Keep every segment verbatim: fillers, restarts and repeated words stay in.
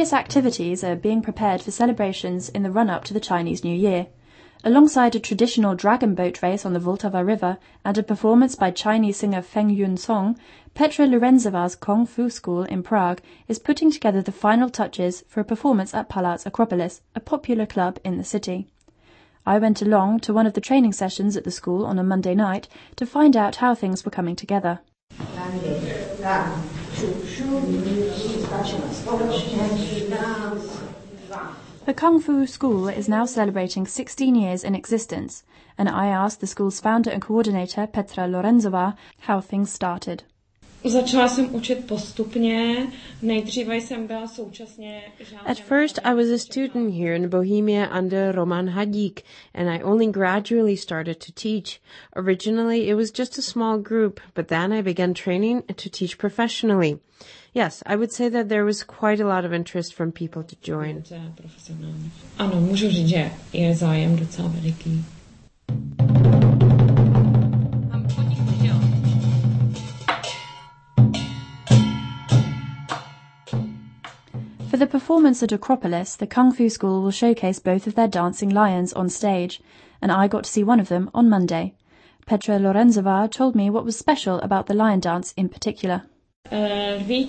Various activities are being prepared for celebrations in the run-up to the Chinese New Year. Alongside a traditional dragon boat race on the Vltava River and a performance by Chinese singer Feng Yunsong, Petra Lorenzova's Kung Fu School in Prague is putting together the final touches for a performance at Palác Akropolis, a popular club in the city. I went along to one of the training sessions at the school on a Monday night to find out how things were coming together. The Kung Fu School is now celebrating sixteen years in existence, and I asked the school's founder and coordinator Petra Lorenzová how things started. Začala jsem učit postupně. Nejdříve jsem byla současně At first, I was a student here in Bohemia under Roman Hadík, and I only gradually started to teach. Originally, it was just a small group, but then I began training to teach professionally. Yes, I would say that there was quite a lot of interest from people to join. Ano, můžu říct, že je zájem docela veliký. For the performance at Akropolis, the Kung Fu School will showcase both of their dancing lions on stage, and I got to see one of them on Monday. Petra Lorenzová told me what was special about the lion dance in particular. The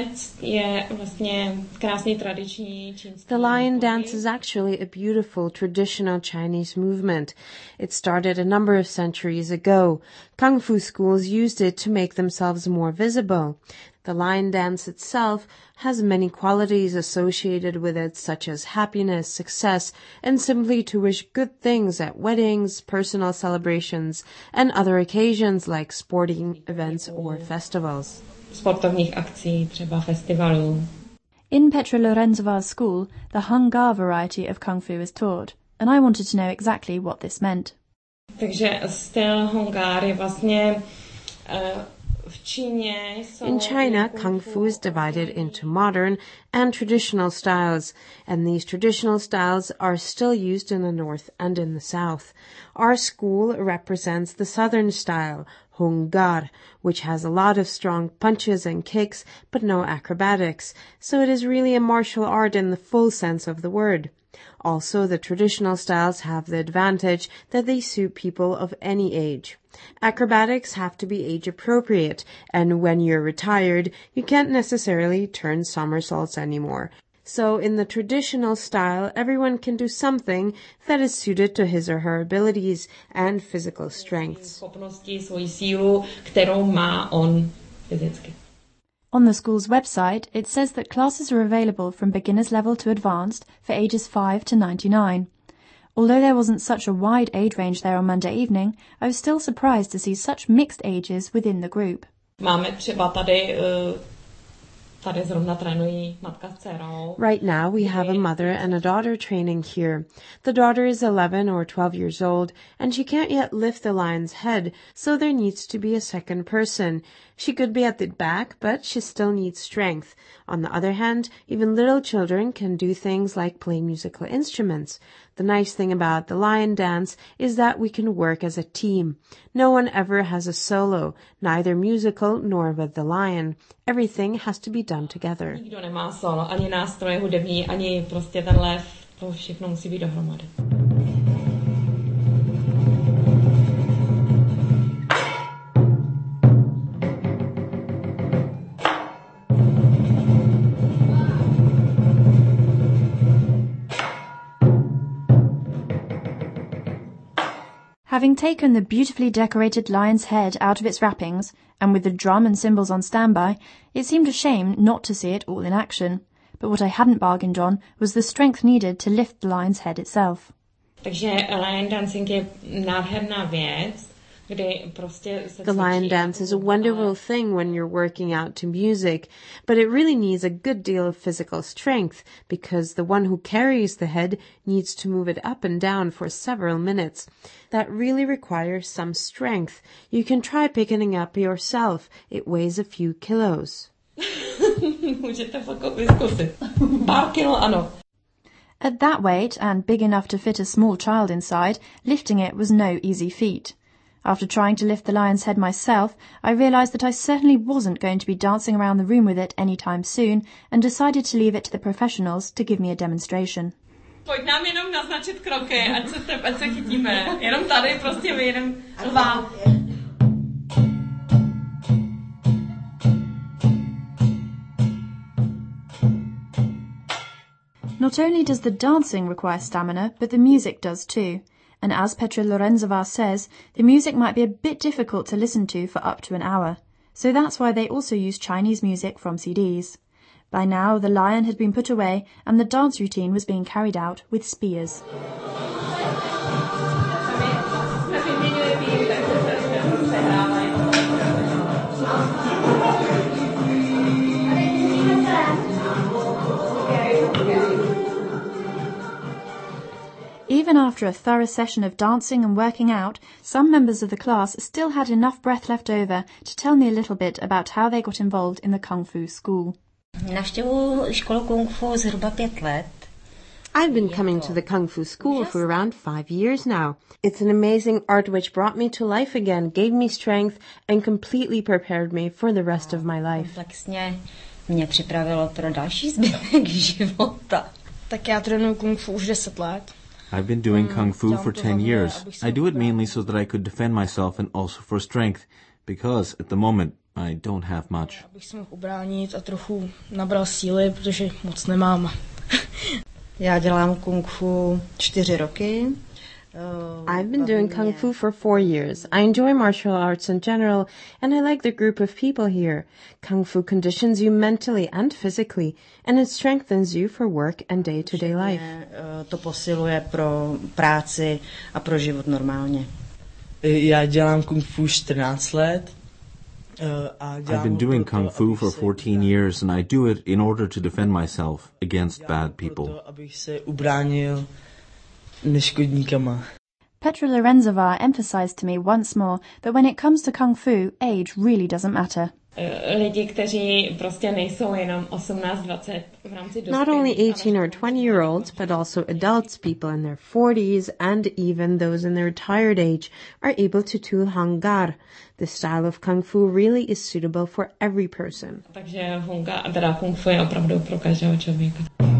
lion dance is actually a beautiful traditional Chinese movement. It started a number of centuries ago. Kung Fu schools used it to make themselves more visible. The lion dance itself has many qualities associated with it, such as happiness, success, and simply to wish good things at weddings, personal celebrations, and other occasions like sporting events or festivals. Sportovních akcí, třeba festivalů. In Petra Lorenzová's school, the Hung Gar variety of Kung Fu is taught, and I wanted to know exactly what this meant. Takže styl Hung Gar je vlastně uh, In China, Kung Fu is divided into modern and traditional styles, and these traditional styles are still used in the north and in the south. Our school represents the southern style, Hung Gar, which has a lot of strong punches and kicks, but no acrobatics, so it is really a martial art in the full sense of the word. Also, the traditional styles have the advantage that they suit people of any age. Acrobatics have to be age appropriate, and when you're retired, you can't necessarily turn somersaults anymore. So in the traditional style, everyone can do something that is suited to his or her abilities and physical strengths. On the school's website, it says that classes are available from beginner's level to advanced for ages five to ninety-nine. Although there wasn't such a wide age range there on Monday evening, I was still surprised to see such mixed ages within the group. Máme třeba tady, uh, tady zrovna trénují matka s dcerou. Right now we have a mother and a daughter training here. The daughter is eleven or twelve years old, and she can't yet lift the lion's head, so there needs to be a second person. She could be at the back, but she still needs strength. On the other hand, even little children can do things like play musical instruments. The nice thing about the lion dance is that we can work as a team. No one ever has a solo, neither musical nor with the lion. Everything has to be done together. Nikdo nemá solo, ani nástroje hudební, ani prostě ten lev, to všechno musí být dohromady. Having taken the beautifully decorated lion's head out of its wrappings, and with the drum and cymbals on standby, it seemed a shame not to see it all in action. But what I hadn't bargained on was the strength needed to lift the lion's head itself. Takže lion dancing je nádherná věc. The lion dance is a wonderful thing when you're working out to music, but it really needs a good deal of physical strength because the one who carries the head needs to move it up and down for several minutes. That really requires some strength. You can try picking it up yourself. It weighs a few kilos. At that weight, and big enough to fit a small child inside, lifting it was no easy feat. After trying to lift the lion's head myself, I realized that I certainly wasn't going to be dancing around the room with it anytime soon and decided to leave it to the professionals to give me a demonstration. Pojď nám jenom naznačit kroky, ať se, te, ať se chytíme. Jenom tady prostě vyjedem lva. Not only does the dancing require stamina, but the music does too. And as Petra Lorenzová says, the music might be a bit difficult to listen to for up to an hour. So that's why they also use Chinese music from C Ds. By now, the lion had been put away and the dance routine was being carried out with spears. Even after a thorough session of dancing and working out, some members of the class still had enough breath left over to tell me a little bit about how they got involved in the Kung Fu school. Navštěvuji školu Kung Fu zhruba pět let. I've been coming to the Kung Fu school for around five years now. It's an amazing art which brought me to life again, gave me strength and completely prepared me for the rest of my life. Komplexně mě připravilo pro další zbytek života. Tak já trénuju Kung Fu už deset let. I've been doing Kung Fu for ten years. I do it mainly so that I could defend myself and also for strength, because at the moment I don't have much. Abych se mohl ubránit a trochu nabral síly, protože moc nemám. Já dělám Kung Fu čtyři roky. I've been doing Kung Fu for four years. I enjoy martial arts in general, and I like the group of people here. Kung Fu conditions you mentally and physically, and it strengthens you for work and day-to-day life. To posiluje pro práci a pro život normálně. Já dělám Kung Fu čtrnáct let. I've been doing Kung Fu for fourteen years, and I do it in order to defend myself against bad people. Abych se ubránil neškodníkama. Petra Lorenzová emphasized to me once more that when it comes to Kung Fu, age really doesn't matter. Lidi, kteří prostě nejsou jenom osmnáct dvacet v rámci dospělých. Not only eighteen or twenty year olds, but also adults, people in their forties, and even those in their retired age are able to do Hung Gar. The style of Kung Fu really is suitable for every person. Takže Hung Gar, teda Kung Fu je opravdu pro každého člověka.